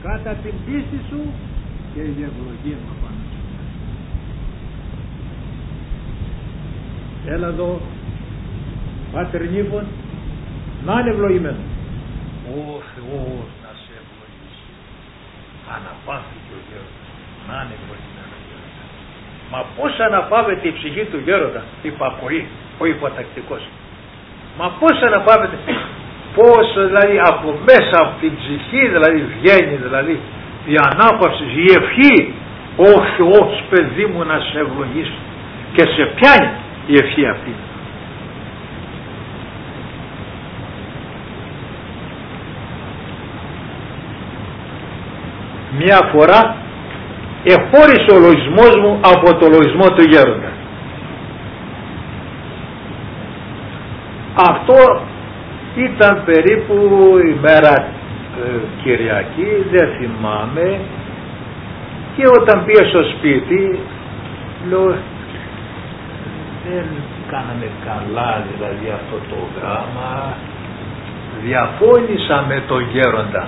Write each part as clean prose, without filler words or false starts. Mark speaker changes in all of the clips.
Speaker 1: κατά την πίστη σου και η ευλογία μου απάνω σου. Έλα εδώ, Πάτερ Νίφων, να είναι ευλογημένο. Ο Θεός να σε ευλογήσει. Αναπαύθηκε ο γέροντας, να είναι ευλογημένο ο γέροντας. Μα πώς αναπαύεται η ψυχή του γέροντα, υπακοή, ο υποτακτικός. Μα πώς αναπαύεται, πώς δηλαδή από μέσα από την ψυχή δηλαδή βγαίνει δηλαδή η ανάπαυση, η ευχή. Ο Θεός παιδί μου να σε ευλογήσει. Και σε πιάνει η ευχή αυτή. Μια φορά εχώρισε ο λογισμός μου από το λογισμό του γέροντα. Αυτό ήταν περίπου η μέρα Κυριακή, δεν θυμάμαι, και όταν πήγα στο σπίτι λέω δεν κάναμε καλά δηλαδή αυτό το γράμμα, διαφώνησα με τον γέροντα.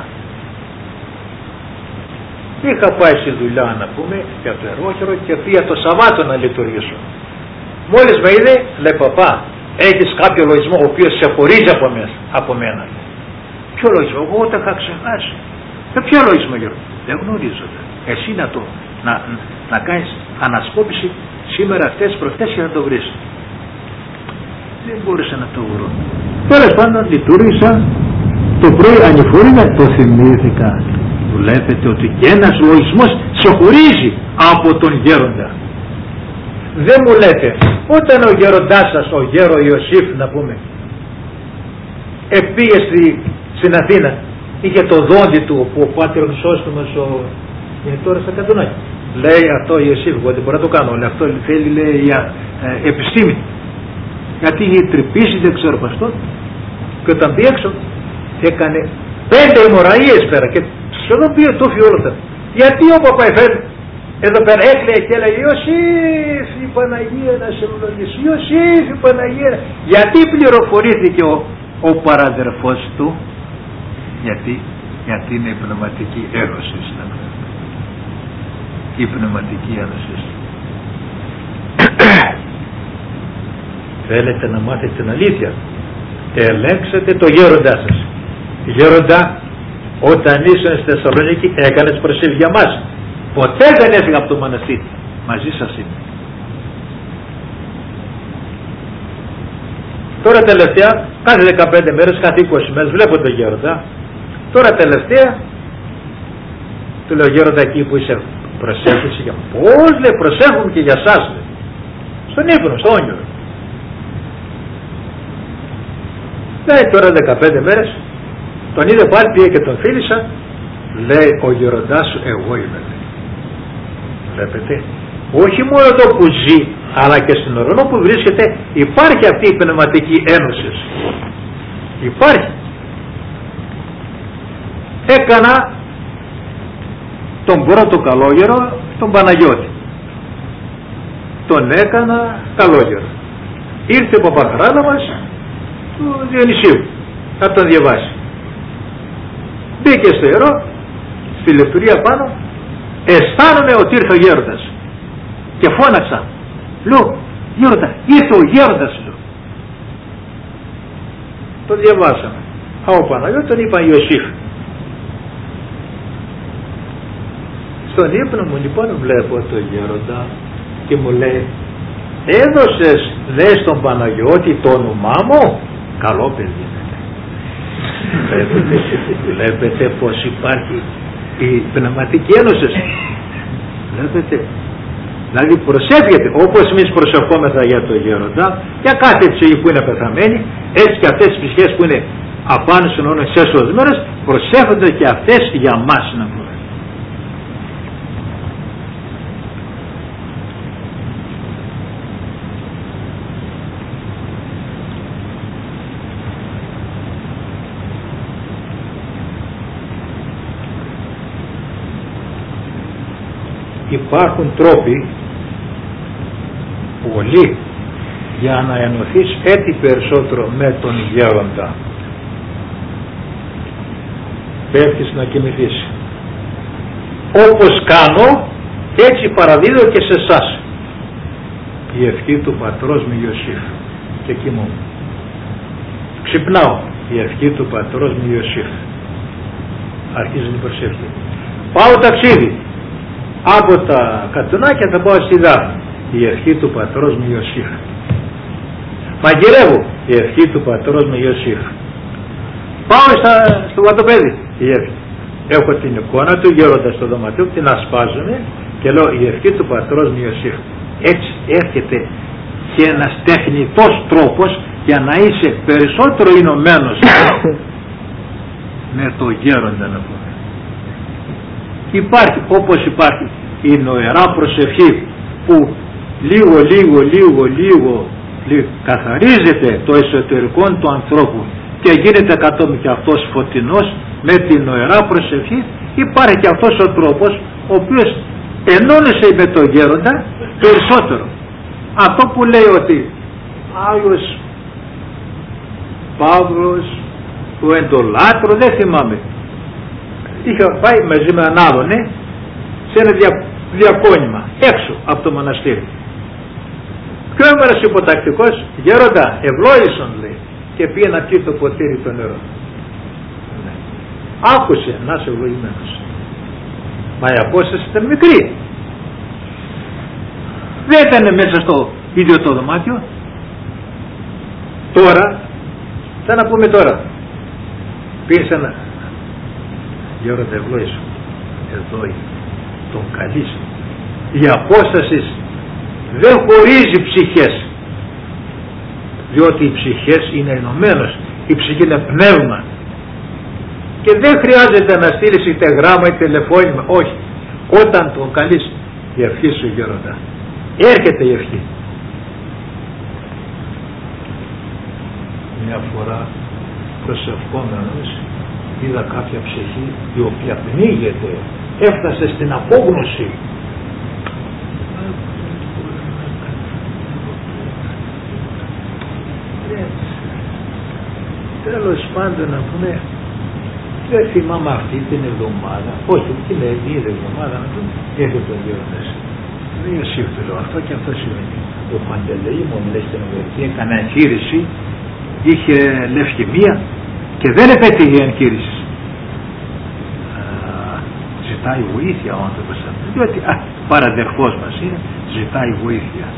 Speaker 1: Είχα πάει στη δουλειά να πούμε για το εργόχειρο και πήγα το Σαββάτο να λειτουργήσω. Μόλις με είδε λέει παπά, έχεις κάποιο λογισμό ο οποίος σε χωρίζει από μένα. Ποιο λογισμό, εγώ τα είχα ξεχάσει. Ποιο λογισμό γέροντα, δεν γνωρίζονται. Εσύ να κάνεις ανασκόπηση σήμερα αυτές προχτές και να το βρεις. Δεν μπορούσα να το βρω. Τέλος πάντων λειτουργήσα, το πρωί ανηφορικά το θυμήθηκα. Βλέπετε ότι και ένας λογισμός σε χωρίζει από τον γέροντα. Δεν μου λέτε, όταν ο γέροντάς σας, ο γέρο Ιωσήφ να πούμε, πήγε στην Αθήνα, είχε το δόντι του που ο Πάτερ Χρυσόστομος είναι τώρα στα Καντονάκια. Λέει αυτό ο Ιωσήφ, εγώ δεν μπορώ να το κάνω, αλλά αυτό θέλει λέει επιστήμη. Γιατί είχε τρυπήσει, δεν ξέρω παστό, και όταν πήγε έξω έκανε 5 αιμορραίες πέρα και σχεδόν πήγε το φιόλωτα. Γιατί ο Παπαϊφέρ εδώ πέρα έκλαιε και έλεγε Ιωσήφ η Παναγία να σε ευλογήσει, Ιωσήφ η Παναγία. Γιατί πληροφορήθηκε ο παραδερφός του? Γιατί είναι η πνευματική έρωση. Η πνευματική έρωση. Θέλετε να μάθετε την αλήθεια, ελέγξτε το γέροντά σας. Γέροντα, όταν ήσουν στη Θεσσαλονίκη έκανες προσευχή για μας. Ποτέ δεν έφυγα από το μοναστήρι. Μαζί σας είμαι. Τώρα τελευταία, κάθε 15 μέρες, κάθε 20 μέρες βλέπω τον γέροντα. Τώρα τελευταία, του λέω γέροντα εκεί που είσαι, προσέχεις για πώς λέει, προσέχουμε και για σας. Λέει. Στον ύπνο, στο όνειρο. Λέει τώρα 15 μέρες, τον είδε πάλι, πήγε και τον φίλησα, λέει ο γεροντάς σου εγώ είμαι. Βλέπετε, όχι μόνο εδώ που ζει, αλλά και στην ορεινό που βρίσκεται υπάρχει αυτή η πνευματική ένωση. Υπάρχει. Έκανα τον πρώτο καλόγερο, τον Παναγιώτη. Τον έκανα καλόγερο. Ήρθε ο Παπαχράλαβας του Διονυσίου να τον διαβάσει. Μπήκε στο ιερό, στη λειτουργία πάνω, αισθάνομαι ότι ήρθε ο γέροντας και φώναξα. Λέω, γέροντα, ήρθε ο γέροντας, λέω. Το διαβάσαμε. Ο Παναγιώτης τον είπα Ιωσήφ. Στον ύπνο μου λοιπόν βλέπω τον γέροντα και μου λέει, έδωσες δε στον Παναγιώτη το όνομά μου? Καλό παιδί. Βλέπετε πως υπάρχει η πνευματική ένωση. Βλέπετε. Δηλαδή προσεύχεται όπως εμείς προσευχόμεθα για το γέροντα, για κάθε ψυχή που είναι πεθαμένη, έτσι και αυτές τις ψυχές που είναι απάνω στον όνο σε έσως μέρες, προσεύχονται και αυτές για μας να πούμε. Υπάρχουν τρόποι πολλοί για να ενωθείς έτσι περισσότερο με τον γέροντα. Πέφτεις να κοιμηθείς, όπως κάνω έτσι παραδίδω και σε εσάς. Η ευχή του πατρός μου Ιωσήφ. Και κοιμώ. Ξυπνάω. Η ευχή του πατρός μου Ιωσήφ. Αρχίζει την προσευχή. Πάω ταξίδι. Από τα Κατουνάκια θα πάω στη Δάφνη. Η ευχή του πατρός μου Ιωσήφ. Μαγειρεύω. Η ευχή του πατρός μου Ιωσήφ. Πάω στο βατοπέδι. Η ευχή. Έχω την εικόνα του γέροντα στο δωματίο, την ασπάζομαι και λέω η ευχή του πατρός μου Ιωσήφ. Έτσι έρχεται και ένας τεχνητός τρόπος για να είσαι περισσότερο ενωμένος με το γέροντα, να πούμε. Υπάρχει, όπως υπάρχει η νοερά προσευχή που λίγο καθαρίζεται το εσωτερικό του ανθρώπου και γίνεται κατόπιν και αυτός φωτεινός με την νοερά προσευχή. Υπάρχει και αυτός ο τρόπος ο οποίος ενώνεσαι με τον γέροντα περισσότερο. Αυτό που λέει ότι Άγιος Παύλος του Εντολάτρου, δεν θυμάμαι, είχα πάει μαζί με έναν άλλον σε ένα διακόνημα έξω από το μοναστήρι. Και ο έμερας υποτακτικός, γέροντα, ευλόγησον, λέει, και πήγε να πιει το ποτήρι το νερό. Άκουσε, να είσαι ευλογημένος. Μα η απόσταση ήταν μικρή. Δεν ήταν μέσα στο ίδιο το δωμάτιο. Τώρα, θα να πούμε τώρα, πήγε ένα γέροντα, ευλόγησον, εδώ είναι, τον καλείς. Η απόσταση δεν χωρίζει ψυχές, διότι οι ψυχές είναι ενωμένες, η ψυχή είναι πνεύμα και δεν χρειάζεται να στείλεις είτε γράμμα είτε τηλεφώνημα, όχι. Όταν τον καλείς, η ευχή σου γέροντα, έρχεται η ευχή. Μια φορά προσευχόμενος είδα κάποια ψυχή η οποία πνίγεται, έφτασε στην απόγνωση. Τέλος πάντων, να πούμε, δεν θυμάμαι αυτή την εβδομάδα, όχι την ίδια εβδομάδα, να πούμε, έρχεται ο γέροντας. Δεν Ιωσήφ, του λέω, αυτό και αυτό σημαίνει. Ο Παντελεήμων, λέει, στην Αμερική, έκανε εγχείρηση, είχε λευκαιμία και δεν επέτυχε εγχείρηση. Ζητάει βοήθεια ο άνθρωπος αυτό, διότι παραδεχτός μας είναι, ζητάει βοήθεια.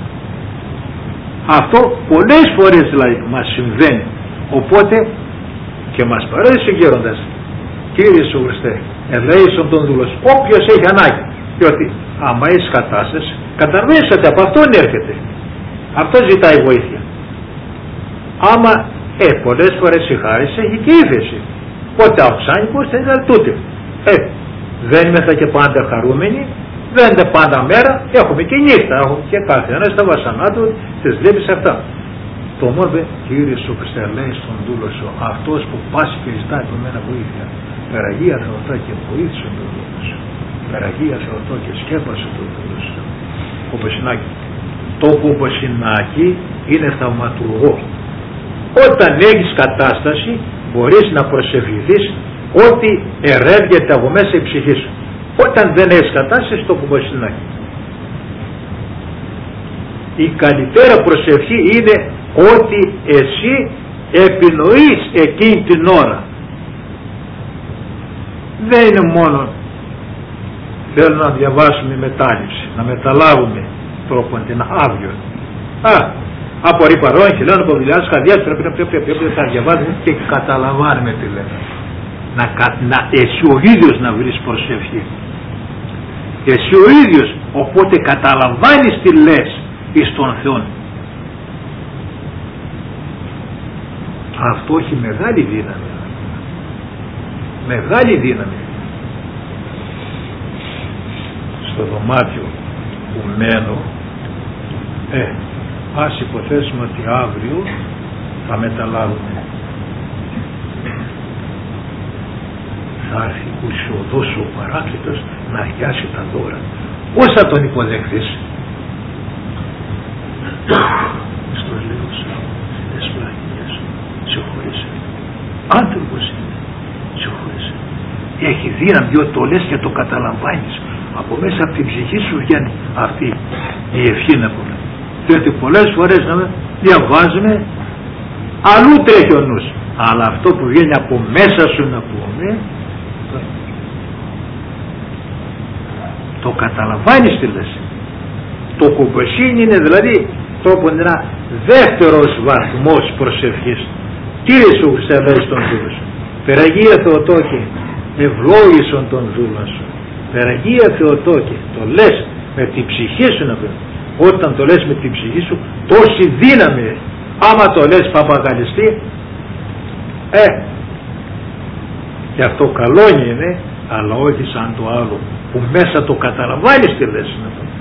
Speaker 1: Αυτό πολλές φορές δηλαδή μας συμβαίνει. Οπότε και μας παρέδεισε ο γέροντας, Κύριε Ιησού Χριστέ, ελέησον τον δούλο σου, όποιος έχει ανάγκη. Διότι άμα έχεις κατάσταση, καταλαβαίνεις ότι από αυτόν έρχεται. Αυτό ζητάει βοήθεια. Άμα πολλές φορές η χάρη έχει και ύφεση. Πότε αυξάνει, πότε είναι τούτη. Δεν είμαστε και πάντα χαρούμενοι, δεν είναι πάντα μέρα, έχουμε και νύχτα, έχουμε και καθένα στα βασανά του, τις λύπεις αυτά. Το μόνο Κύριε Ιησού Χριστέ, λέει στον δούλο σου, αυτός που πάσει και ζητάει από μένα βοήθεια, περαγία Θεοτά και βοήθησε τον δούλο σου. Περαγία Θεοτά και σκέπασε τον δούλο σου. Ο Ποσινάκη. Το Ποσινάκη είναι θαυματουργό. Όταν έχεις κατάσταση μπορείς να προσευχηθείς ότι ερεύγεται από μέσα η ψυχή σου. Όταν δεν έχεις κατάσταση, το Ποσινάκη. Η καλύτερα προσευχή είναι ότι εσύ επινοείς εκείνη την ώρα. Δεν είναι μόνο θέλω να διαβάσουμε μετάληψη, να μεταλάβουμε τρόπον την άδειο. Απορεί παρόν και λέω να αποβιλιάσεις καρδιάς, πρέπει να διαβάζουμε και καταλαβαίνουμε τι λέμε. Εσύ ο ίδιος να βρεις προσευχή. Εσύ ο ίδιος, οπότε καταλαβαίνεις τι λες εις τον Θεό. Αυτό έχει μεγάλη δύναμη. Μεγάλη δύναμη. Στο δωμάτιο που μένω, ας υποθέσουμε ότι αύριο θα μεταλάβουμε. Θα έρθει ο Ισοδός ο Παράκλητος να αγιάσει τα δώρα. Πώς θα τον υποδεχθείς? Στο λέω εσπλαγίες, συγχωρήσε. Άνθρωπος είναι, συγχωρήσε. έχει δύναμη, διότι το λες και το καταλαμβάνεις. Από μέσα από την ψυχή σου βγαίνει αυτή η ευχή, να πούμε. Διότι πολλές φορές να διαβάζουμε, αλλού τρέχει ο νους, αλλά αυτό που βγαίνει από μέσα σου, να πούμε, το καταλαμβάνεις τι λες. Το κουμποσύνη είναι δηλαδή ένα δεύτερος βαθμός προσευχής. Κύριε σου Χριστέ, λέει στον δούλο σου, Περαγία Θεοτόκη, ευλόγησον τον δούλο σου. Περαγία Θεοτόκη, το λες με την ψυχή σου, να πει. Όταν το λες με την ψυχή σου, τόση δύναμη. Άμα το λες παπαγαλιστή, και αυτό καλό είναι, αλλά όχι σαν το άλλο που μέσα το καταλαμβάνεις τι λες, να πει.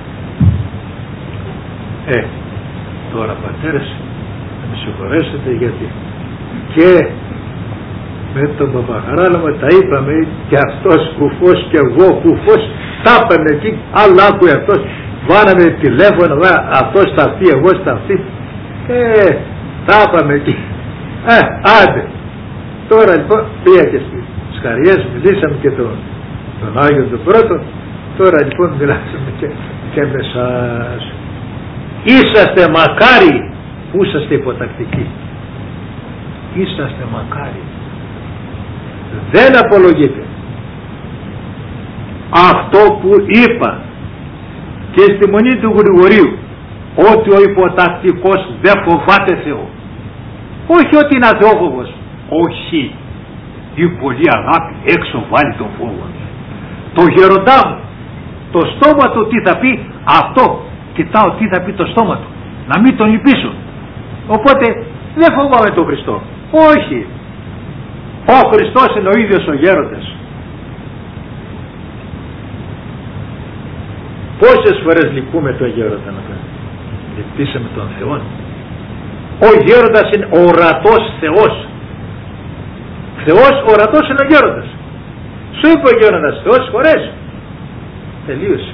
Speaker 1: Τώρα πατέρες, να με συγχωρέσετε, γιατί και με τον Παπαχαράλαμα τα είπαμε, και αυτός κουφός και εγώ κουφός, τα είπαμε εκεί, άλλα άκουε αυτός, βάλαμε τηλέφωνο, αυτός στα αυτή, εγώ στα αυτή, τα είπαμε εκεί. Άντε, τώρα λοιπόν πήγα και στις Σκαριές, μιλήσαμε και τον Άγιο τον Πρώτο, τώρα λοιπόν μιλάσαμε και με σας. Είσαστε μακάρι που είσαστε υποτακτικοί. Είσαστε μακάρι. Δεν απολογείτε. Αυτό που είπα και στη Μονή του Γρηγορίου, ότι ο υποτακτικός δεν φοβάται Θεό. Όχι ότι είναι αθεόφοβος. Όχι. Η πολλή αγάπη έξω βάλει τον φόβο. Το γεροντά μου, το στόμα του τι θα πει, αυτό κοιτάω τι θα πει το στόμα του, να μην τον λυπήσω. Οπότε δεν φοβάμαι τον Χριστό. Όχι. Ο Χριστός είναι ο ίδιος ο γέροντας. Πόσες φορές λυπούμε τον γέροντα, να πούμε. Λυπήσαμε τον Θεό. Ο γέροντας είναι ορατός Θεός. Θεός ορατός είναι ο γέροντας. Σου είπε ο γέροντας Θεός φορές. Τελείωσε.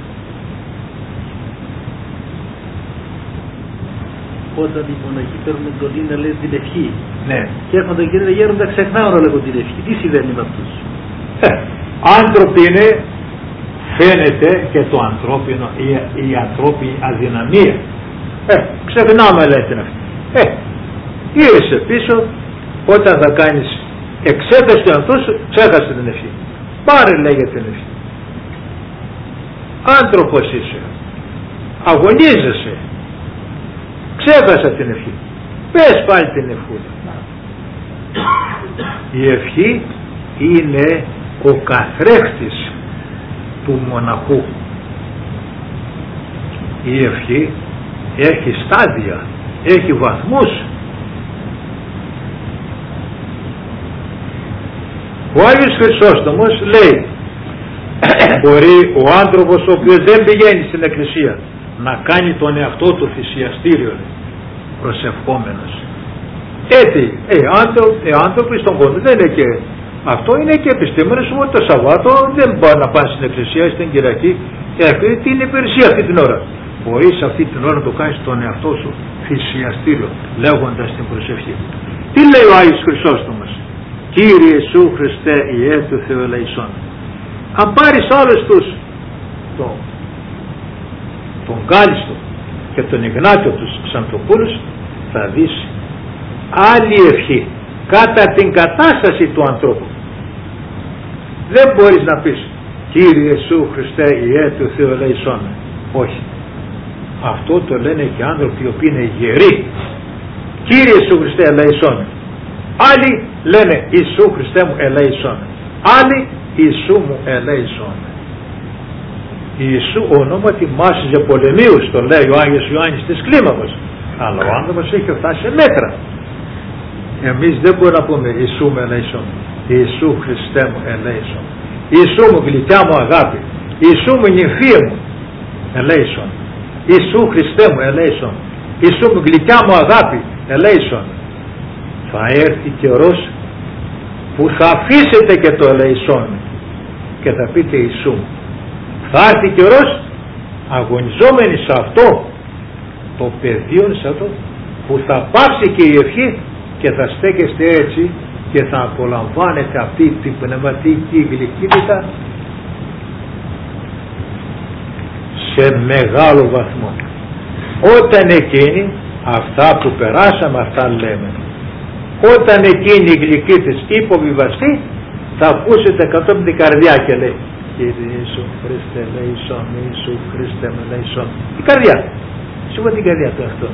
Speaker 2: Όταν οι μοναχοί παίρνουν τον να λένε την ευχή.
Speaker 1: Ναι.
Speaker 2: Και έρχονται τον κύριο γέροντα, ξεχνάω να λέγω την ευχή. Τι συμβαίνει με αυτούς?
Speaker 1: Άνθρωποι είναι, φαίνεται και το ανθρώπινο, η ανθρώπινη αδυναμία. Ξεχνάμε λέει την αυτή. Γύρισε πίσω, όταν θα κάνεις εξέταση του εαυτού σου, ξέχασε την ευχή. Πάρε λέγε την ευχή. Άνθρωπος είσαι. Αγωνίζεσαι. Ξέχασα την ευχή. Πες πάλι την ευχούλα. Η ευχή είναι ο καθρέφτης του μοναχού. Η ευχή έχει στάδια, έχει βαθμούς. Ο Άγιος Χρυσόστομος λέει, μπορεί ο άνθρωπος ο οποίος δεν πηγαίνει στην εκκλησία να κάνει τον εαυτό του θυσιαστήριο προσευχόμενος. Έτσι, οι άνθρωποι στον κόσμο δεν είναι και αυτό, είναι και επιστήμονες ότι το Σαββάτο δεν μπορεί να πάνε στην εκκλησία στην Κυριακή και αυτή την υπηρεσία αυτή την ώρα. Μπορείς αυτή την ώρα να το κάνεις τον εαυτό σου θυσιαστήριο λέγοντας την προσευχή. Τι λέει ο Άγιος Χρυσόστομος? Κύριε Ιησού Χριστέ Ιε του Θεού ελεησόν. Αν πάρεις όλους τους τον Κάλιστο και τον Ιγνάτιο τους Ξαντοπούλους, θα δεις άλλη ευχή κατά την κατάσταση του ανθρώπου. Δεν μπορείς να πεις Κύριε Ιησού Χριστέ Ιε του Θεού ελεησόν. Όχι. Αυτό το λένε και άνθρωποι οι οποίοι είναι γεροί. Κύριε Ιησού Χριστέ ελεησόν. Άλλοι λένε Ιησού Χριστέ μου ελεησόν. Άλλοι Ιησού μου ελεησόν. Ιησού ονόματι μάσιζε πολεμίους, το λέει ο Άγιος Ιωάννης της Κλίμακος. Αλλά ο άνθρωπος έχει φτάσει σε μέτρα. Εμείς δεν μπορούμε να πούμε Ιησού μου ελεησόν. Ιησού Χριστέ μου ελεησόν. Ιησού μου γλυκιά μου αγάπη. Ιησού μου νυμφία μου ελεησόν. Ιησού Χριστέ μου ελεησόν. Ιησού μου γλυκιά μου αγάπη ελεησόν. Θα έρθει καιρός που θα αφήσετε και το ελεησόν και θα πείτε Ιησού. Θα έρθει καιρός αγωνιζόμενοι σε αυτό το πεδίο, σε αυτό που θα πάψει και η ευχή και θα στέκεστε έτσι και θα απολαμβάνετε αυτή την πνευματική γλυκύτητα σε μεγάλο βαθμό. Όταν εκείνοι, αυτά που περάσαμε, αυτά λέμε, όταν εκείνοι οι γλυκύτες υποβιβαστεί, θα ακούσετε κατόπιν την καρδιά και λέει Κύριε Ιησού Χριστέ λέησον, Ιησού Χριστέ με λέησον. Η καρδιά, σίγουρα την καρδιά του αυτό.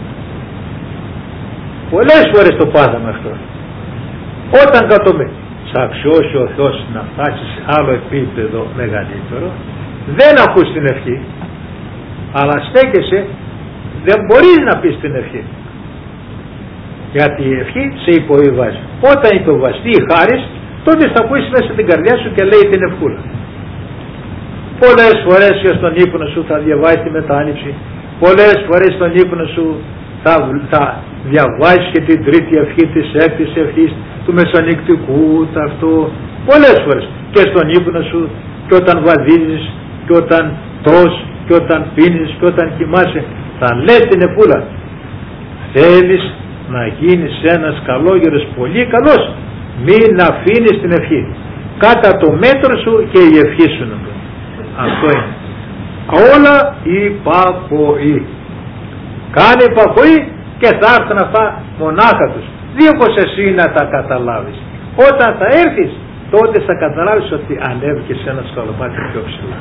Speaker 1: Πολλές φορές το πάθαμε αυτό. Όταν κατόπιν σ' αξιώσει ο Θεός να φτάσει σε άλλο επίπεδο μεγαλύτερο, δεν ακούς την ευχή, αλλά στέκεσαι, δεν μπορείς να πεις την ευχή, γιατί η ευχή σε υποβιβάζει. Όταν υποβιβαστεί η χάρις, τότε θα ακούεις μέσα στην καρδιά σου και λέει την ευχούλα. Πολλές φορές και στον ύπνο σου θα διαβάζεις τη μετάληψη, πολλές φορές στον ύπνο σου θα διαβάζεις και την τρίτη ευχή της έκτης ευχής του μεσονυκτικού, αυτό, πολλές φορές και στον ύπνο σου, και όταν βαδίζεις, και όταν τρως, και όταν πίνεις, και όταν κοιμάσαι, θα λες την ευχούλα. Θέλεις να γίνεις ένας καλόγερος, πολύ καλός, μην αφήνεις την ευχή. Κάτα το μέτρο σου και η ευχή σου να πει. Αυτό είναι. Όλα υπακοή. Κάνε υπακοή και θα έρθουν αυτά μονάχα τους. Δίχως εσύ να τα καταλάβεις. Όταν θα έρθεις, τότε θα καταλάβεις ότι ανέβηκες σε ένα σκαλοπάτι πιο ψηλά.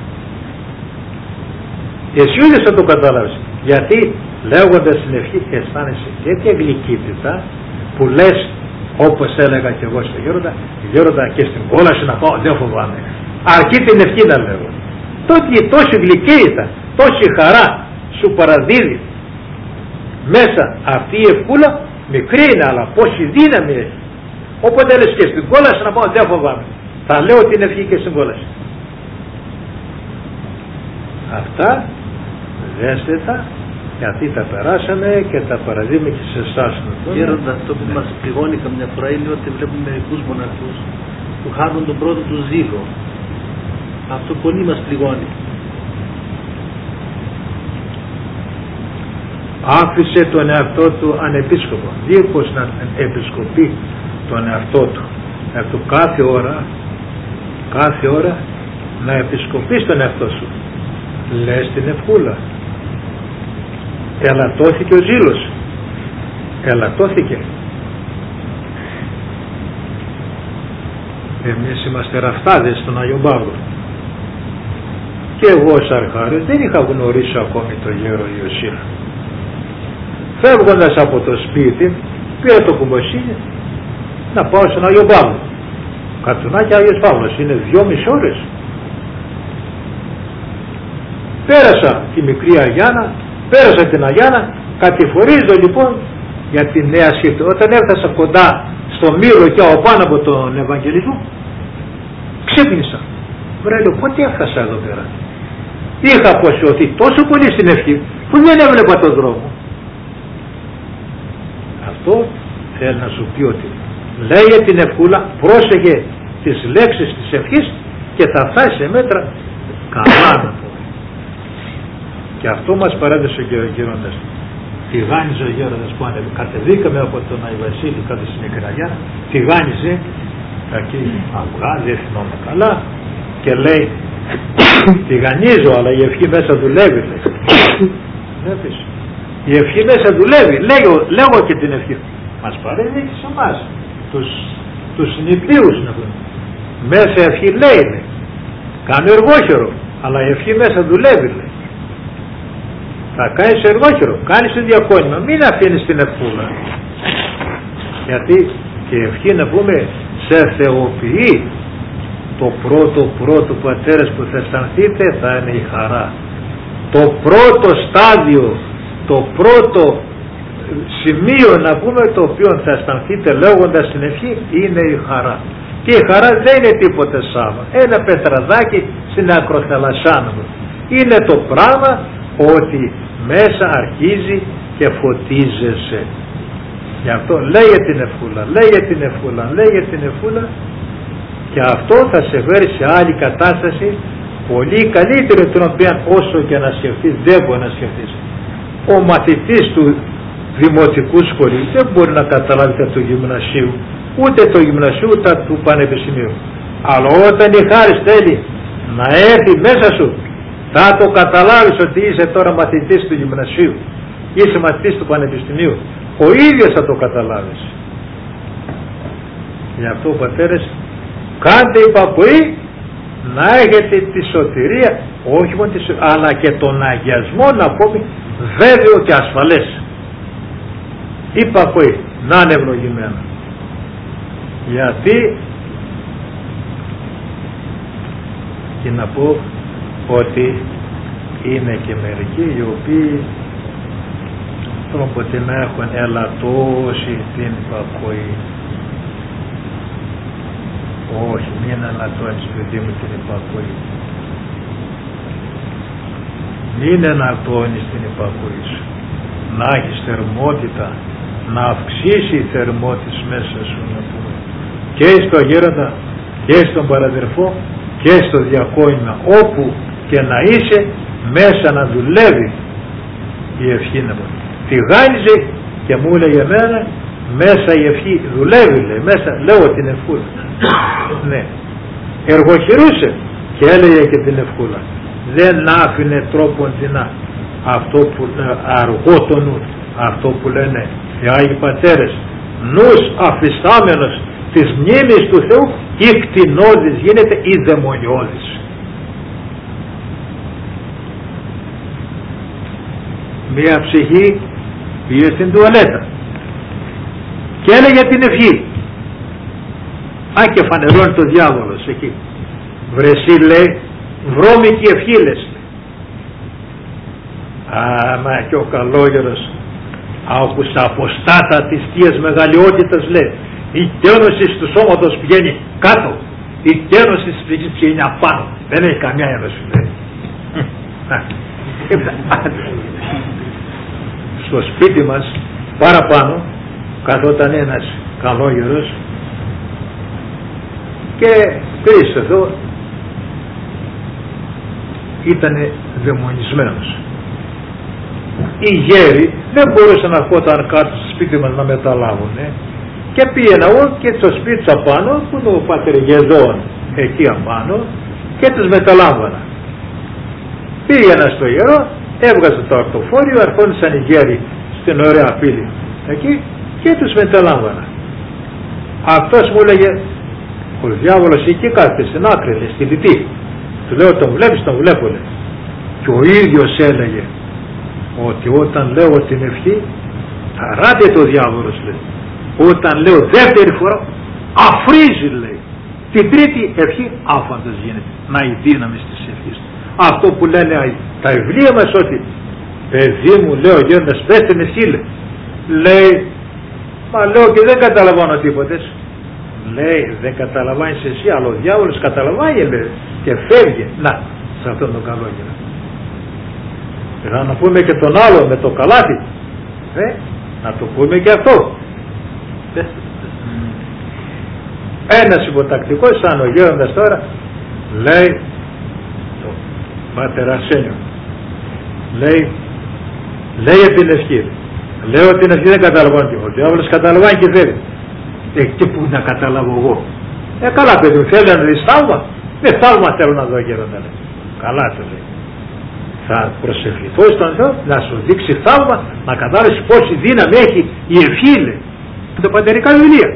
Speaker 1: Εσύ ούτε θα το καταλάβεις. Γιατί λέγοντας την ευχή αισθάνεσαι τέτοια γλυκύτητα που λες, όπως έλεγα και εγώ στο Γέροντα, και στην κόλαση να πάω, δεν φοβάμαι. Αρκεί την ευχή να λέγω. Τότε τόση γλυκύτητα, τόση χαρά σου παραδίδει μέσα αυτή η ευχούλα, μικρή είναι αλλά πόση δύναμη έχει. Όποτε λες και στην κόλαση να πάω, δεν φοβάμαι. Θα λέω την ευχή και στην κόλαση. Αυτά δέστε τα, γιατί τα περάσαμε και τα παραδείγουμε και σε εσάς.
Speaker 2: Γέροντα, αυτό που μας πληγώνει καμιά φορά είναι ότι βλέπουμε μερικούς μοναχούς που χάνουν τον πρώτο του ζήλο. Αυτό πολύ μας πληγώνει.
Speaker 1: Άφησε τον εαυτό του ανεπίσκοπο, δίχως να επισκοπεί τον εαυτό του. Αυτό κάθε ώρα να επισκοπείς τον εαυτό σου. Λες την ευχούλα. Ελαττώθηκε ο ζήλος. Ελαττώθηκε. Εμείς είμαστε ραφτάδες στον Άγιο Παύλο. Και εγώ ως αρχάρης δεν είχα γνωρίσει ακόμη τον γέρο Ιωσήφ. Φεύγοντας από το σπίτι, πήρα το κουμποσύνη να πάω στον Άγιο Παύλο. Κατσουνάκι Άγιος Παύλος, είναι 2,5 ώρες. Πέρασα τη μικρή Αγιάνα, πέρασα την Αγιάνα, κατηφορίζω λοιπόν για τη νέα σχέση. Όταν έφτασα κοντά στο Μύρο και πάνω από τον Ευαγγελισμό, ξύπνησα. Βρέλω, πότε έφτασα εδώ πέρα. Είχα αποσιωθεί τόσο πολύ στην ευχή που δεν έβλεπα τον δρόμο. Αυτό θέλει να σου πει ότι λέγε την ευχούλα, πρόσεχε τις λέξεις της ευχής και θα φτάσει σε μέτρα καλά να πω. Και αυτό μας παρέδωσε και ο Γέροντας. Τηγάνιζε ο Γέροντας που ανέβη. Κατεβήκαμε από τον Άι Βασίλη κάτω στην Εκραγιά, τηγάνιζε εκεί αυγά, δεν θυμάμαι καλά, και λέει τηγανίζω, αλλά η ευχή μέσα δουλεύει. Βλέπεις, η ευχή μέσα δουλεύει. Λέγω και την ευχή. Μας παρέδει σε εμάς τους νηπίους να πούμε. Μέσα η ευχή λέει, κάνει εργόχερο, αλλά η ευχή μέσα δουλεύει, λέει. Θα κάνεις εργόχερο, κάνεις το διακόνημα, μην αφήνεις την ευχούλα. Γιατί και η ευχή να πούμε σε θεοποιεί. Το πρώτο πατέρες που θα αισθανθείτε θα είναι η χαρά. Το πρώτο στάδιο, το πρώτο σημείο να πούμε το οποίο θα αισθανθείτε λέγοντας την ευχή είναι η χαρά. Και η χαρά δεν είναι τίποτε σάβα. Ένα πετραδάκι στην ακροθαλασσά. Είναι το πράγμα ότι μέσα αρχίζει και φωτίζεσαι. Γι' αυτό λέγε την ευχούλα, λέγε την ευχούλα, λέγε την ευχούλα, και αυτό θα σε φέρει σε άλλη κατάσταση πολύ καλύτερη, την οποία όσο και να σκεφτείς δεν μπορεί να σκεφτείς. Ο μαθητής του δημοτικού σχολείου δεν μπορεί να καταλάβει του γυμνασίου ούτε το γυμνασίου ούτε του πανεπιστημίου. Αλλά όταν η χάρις θέλει να έρθει μέσα σου, θα το καταλάβεις ότι είσαι τώρα μαθητής του γυμνασίου, είσαι μαθητής του πανεπιστημίου. Ο ίδιος θα το καταλάβεις. Γι' αυτό, πατέρες, κάντε υπακοή να έχετε τη σωτηρία, όχι μόνο αλλά και τον αγιασμό, να πούμε, βέβαιο και ασφαλές. Υπακοή, να είναι ευλογημένο. Γιατί και να πω ότι είναι και μερικοί οι οποίοι τρόμποτε να έχουν ελαττώσει την υπακοή. Όχι, μην ελαττώνεις, παιδί μου, την υπακοή. Μην ελαττώνεις την υπακοή σου. Να έχεις θερμότητα, να αυξήσει η θερμότητα μέσα σου, να πούμε, και στο γέροντα και στον παραδερφό και στο διακόνημα, όπου και να είσαι, μέσα να δουλεύει η ευχή. Να πω, τηγάνιζε και μου έλεγε εμένα, μέσα η ευχή δουλεύει, λέει, μέσα λέω την ευχούλα. Ναι, εργοχειρούσε και έλεγε και την ευχούλα. Δεν άφηνε τρόπον δεινά, αυτό που αργό το νου, αυτό που λένε οι Άγιοι Πατέρες, νους αφιστάμενος της μνήμης του Θεού ή κτηνώδης γίνεται ή δαιμονιώδης. Μία ψυχή πήγε στην τουαλέτα και έλεγε την ευχή. Αν και φανερώνει το διάβολος εκεί. Βρεσί, λέει, βρώμικη ευχή, λες. Άμα και ο καλόγερος από στα αποστάτα της Θείας Μεγαλειότητας λέει, η τένωση του σώματος πηγαίνει κάτω, η τένωση της ψυχής πηγαίνει απάνω. Δεν έχει καμιά ένωση, λέει. Στο σπίτι μας παραπάνω καθόταν ένας καλόγερος και πίσω εδώ ήτανε δαιμονισμένος. Οι γέροι δεν μπορούσαν να έρχονταν κάτω στο σπίτι μας να μεταλάβουν, και πήγαινα εγώ και στο σπίτι του απάνω που είναι ο Πάτερ Γεδόν εκεί απάνω και τους μεταλάμβανα. Πήγαινα στο ιερό, έβγαζα το αρτοφόριο, αρχόντουσαν οι γέροι στην ωραία πύλη εκεί και τους μεταλάμβανα. Αυτός μου έλεγε, ο διάβολος εκεί κάθεται στην άκρη, λέει, στη δυτή. Του λέω, τον βλέπεις, τον βλέπω, λέει. Και ο ίδιος έλεγε ότι όταν λέω την ευχή ταράτεται ο διάβολος, λέει. Όταν λέω δεύτερη φορά αφρίζει, λέει. Την τρίτη ευχή άφαντος γίνεται. Να η δύναμη της ευχής του. Αυτό που λένε τα βιβλία μας, ότι παιδί μου, λέω γέροντας, πες την ευχή, λέει, μα λέω και δεν καταλαβαίνω τίποτε. Λέει, δεν καταλαβαίνεις εσύ, αλλά ο διάβολος καταλαβαίνει, λέει, και φεύγει. Να, σε αυτόν τον καλόγερο. Να πούμε και τον άλλο με το καλάτι. Να το πούμε και αυτό. Ένας υποτακτικός, σαν ο γέροντας τώρα, λέει, το Πάτερ Αρσένιο, λέει την ευχή. Λέω την ευχή δεν καταλαβαίνω, ο διάβολος καταλαβαίνει και φεύγει. Και πού να καταλάβω εγώ. Καλά, παιδί μου, θέλει να δεις θαύμα. Με θαύμα θέλω να δω, γέροντα. Καλά, το λέει. Θα προσευχηθώ στον Θεό να σου δείξει θαύμα, να καταλάβεις πόση δύναμη έχει η ευχή, λέει. Τα πατερικά βιβλία.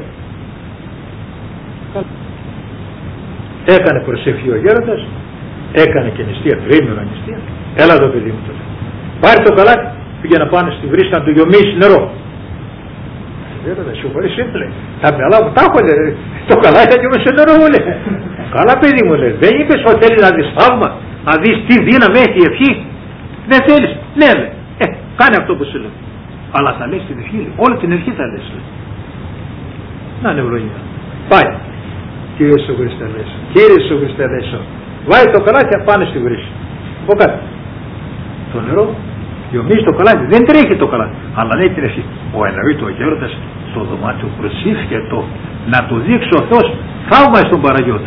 Speaker 1: Έκανε προσευχή ο γέροντας, έκανε και νηστεία, τρίμηνο νηστεία. Έλα εδώ, παιδί μου, τότε. Πάρε το καλάτι, πήγαινε πάνω στη βρύση να του γιομίσει νερό. Γέροντα, συγχωρείς, λέει. Τα μυαλά μου τα έχω, λέει. Το καλάτι θα γιομίσει νερό, μου λέει. Καλά, παιδί μου, λέει. Δεν είπες ότι θέλει να δεις θαύμα, να δεις τι δύναμη έχει η ευχή. Δεν θέλεις. Ναι, λέει. Κάνε αυτό που σου λέω. Αλλά θα λες την ευχή, λέει. Όλη την ευχή θα λες, λέει. Να είναι ευλογία. Πάει. Κύριε Σου Χριστέ Λέσο. Κύριε Σου Χριστέ Λέσο. Βάει το καλάτι πάνω στη βρύση. Από κάτω. Το νερό γιομίζει το καλάτι. Δεν τρέχει το καλάτι. Αλλά λέει την ευχή. Ο εννοείται ο γέροντας στο δωμάτιο προσήφηκε το να του δείξει ο Θεός θαύμα στον παραγιώτα.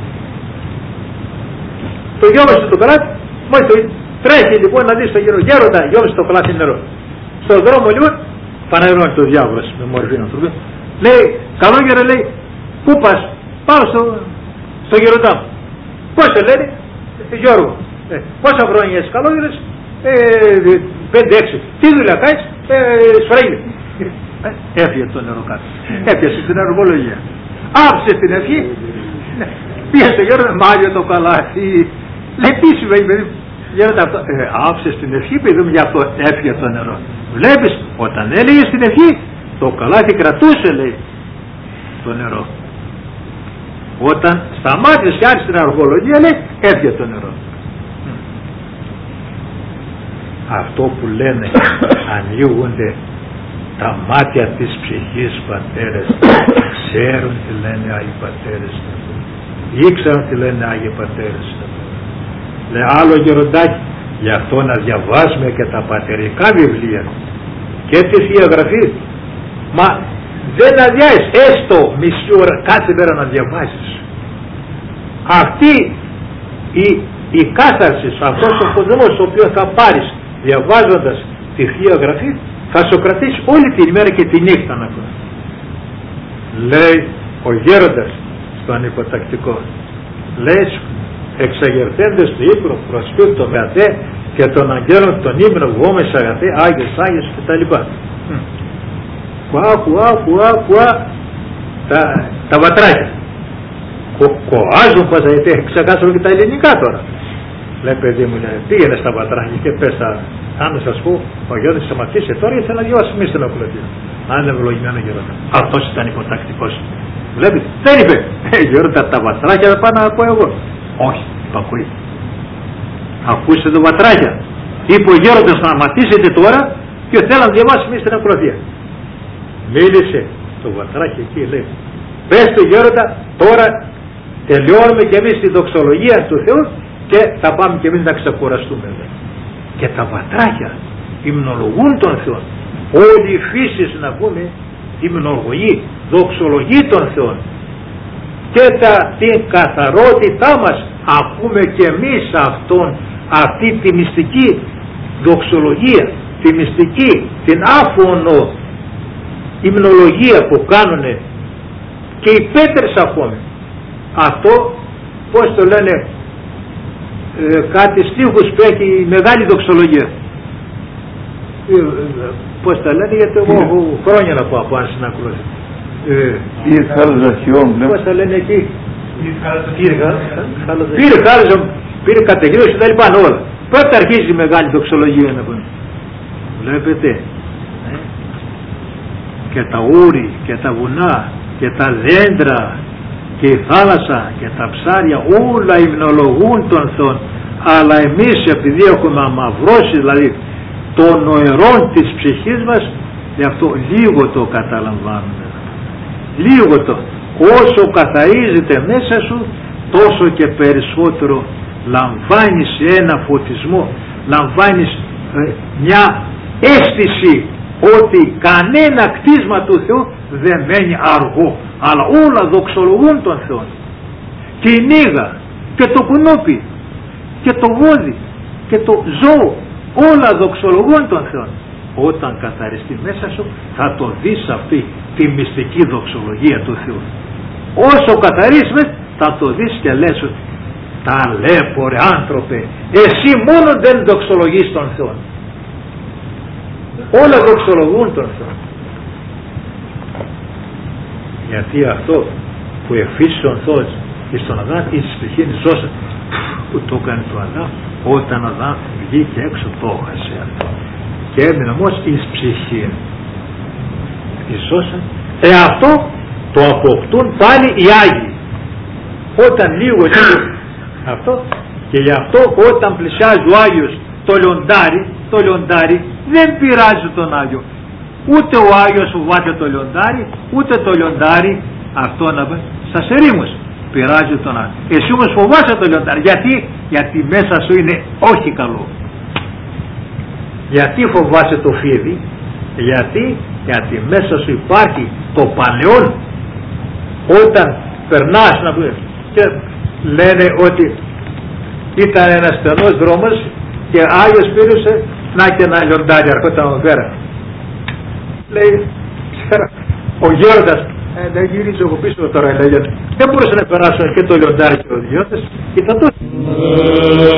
Speaker 1: Το γιόμισε το καλάτι. Μόλις το τρέχει λοιπόν να δει στο γέροντα γιόμισε το καλάτι νερό. Στον δρόμο λοιπόν πανερώνει το διάβολος με μορφή να του πει. Λέει Καλόγερε, λέει, πού πας? Πάω στο γεροντά μου. Πώς σε λένε? Γιώργο. Πόσα χρόνια είσαι? Καλόγερες? 5-6. Τι δουλειά κάνεις? Σφραγίλη. Έφυγε το νερό κάτω. Έπιασε την αργολογία. Άψε την ευχή. Πήγε στο Γιώργο, μάγιο το καλάθι. Λέει, τι συμβαίνει, παιδί? Γίνεται αυτό. Άψε την ευχή, παιδί μου, γι' αυτό έφυγε το νερό. Βλέπεις, όταν έλεγε την ευχή, το καλάθι κρατούσε, λέει, το νερό. Όταν σταμάτησε και άρχισε την αργολογία, λέει, έφυγε το νερό. Αυτό που λένε, ανοίγονται τα μάτια της ψυχής, πατέρες. Ξέρουν τι λένε Άγιοι Πατέρες. Ήξεραν τι λένε Άγιοι Πατέρες. Λέει άλλο γεροντάκι, γι' αυτό να διαβάσουμε και τα πατερικά βιβλία και τη Θεία Γραφή. Μα δεν αδειάζεις έστω μισή ώρα κάθε μέρα να διαβάσεις. Αυτή η κάθαρση, αυτός ο φωτισμός ο οποίος θα πάρεις διαβάζοντας τη Θεία Γραφή, θα σου κρατήσει όλη την ημέρα και τη νύχτα να πει. Λέει ο γέροντας στον υποτακτικό, λέει, εξαγερθέντες του ύπρου προσπίπτω με αθέ και των αγγέλων των ύμνων γόμες αγαθέ, Άγιος κτλ. Κουά τα βατράκια κοάζουν, πως γιατί ξεχάσαμε και τα ελληνικά τώρα. Λέει, παιδί μου, πήγαινε στα βατράκια και πες τα, αν σας πω ο γέροντας σταματήσει τώρα, γιατί θα να διαβάσει μη στενοχωρητήριο. Αν είναι ευλογημένο γέροντα. Αυτός ήταν υποτακτικός. Βλέπετε, δεν είπε γέροντα τα βατράκια θα πάω να πω εγώ. Όχι, υπακούει. Ακούστε το βατράκια. Είπε ο γέροντας, σταματήσετε τώρα και θέλω να διαβάσει μη στενοχωρητήριο. Μίλησε το βατράκι εκεί, λέει, πες του γέροντα, τώρα τελειώνουμε και εμείς τη δοξολογία του Θεού και θα πάμε και εμείς να ξεκουραστούμε. Και τα βατράκια υμνολογούν τον Θεό. Όλη η φύση, να πούμε, υμνολογεί, δοξολογεί τον Θεό. Και την καθαρότητά μας ακούμε και εμείς αυτή τη μυστική δοξολογία, τη μυστική, την άφωνο υμνολογία που κάνουνε και οι πέτρες ακόμη. Αυτό, πώς το λένε, κάτι στίχους που έχει μεγάλη δοξολογία. Πώς τα λένε, γιατί εγώ έχω χρόνια να πω από αν συνακολουθεί. Πώς τα λένε εκεί? Πήρε χάλαζα, πήρε καταιγίδωση και τα λοιπά όλα. Πρώτα αρχίζει η μεγάλη δοξολογία να πούμε. Βλέπετε, και τα ούρη και τα βουνά και τα δέντρα και η θάλασσα και τα ψάρια όλα υμνολογούν τον Θεό, αλλά εμείς επειδή έχουμε αμαυρώσει δηλαδή των νοερών της ψυχής μας, γι' αυτό λίγο το καταλαμβάνουμε, λίγο το. Όσο καθαρίζεται μέσα σου, τόσο και περισσότερο λαμβάνεις ένα φωτισμό, λαμβάνεις μια αίσθηση ότι κανένα κτίσμα του Θεού δεν μένει αργό, αλλά όλα δοξολογούν τον Θεό. Και η νύγα και το κουνούπι και το βόδι και το ζώο όλα δοξολογούν τον Θεό. Όταν καθαριστεί μέσα σου θα το δεις αυτή τη μυστική δοξολογία του Θεού. Όσο καθαρίσμες θα το δεις και λες ότι ταλέπορε άνθρωπε, εσύ μόνο δεν δοξολογείς τον Θεό. Όλα δοξολογούν τον Θεό. Γιατί αυτό που εφήσει τον Θεό και στον Αδάμ η ψυχή ζώσα που το έκανε το Αδάμ, όταν ο Αδάμ βγήκε έξω το έχασε αυτό και έμεινε όμως εις ψυχή η ζώσα. Αυτό το αποκτούν πάλι οι Άγιοι όταν λίγο αυτό, και γι' αυτό όταν πλησιάζει ο Άγιος το λιοντάρι δεν πειράζει τον Άγιο. Ούτε ο Άγιος φοβάται το λιοντάρι, ούτε το λιοντάρι αυτό να πει σας ερήμους πειράζει τον Άγιο. Εσύ όμως φοβάσαι το λιοντάρι. Γιατί μέσα σου είναι όχι καλό. Γιατί φοβάσαι το φίδι? Γιατί μέσα σου υπάρχει το παλαιόν. Όταν περνάς να πει, και λένε ότι ήταν ένας στενός δρόμος και Άγιος πήρουσε να και ένα λιοντάρι, αρχόταν ο πέρα. Λέει, ο γέροντας Δεν γυρίζω εγώ πίσω τώρα, λέγεται. Δεν μπορούσα να περάσω και το λιοντάρι και ο ιδιώτες και θα το...